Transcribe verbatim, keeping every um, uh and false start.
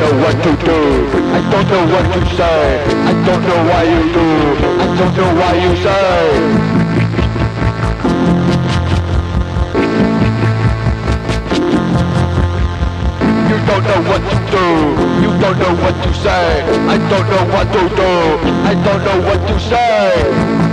know what to do. I don't know what to say. I don't know why you do. I don't know why you say. You don't know what to do. You don't know what to say. I don't know what to do. I don't know what to say.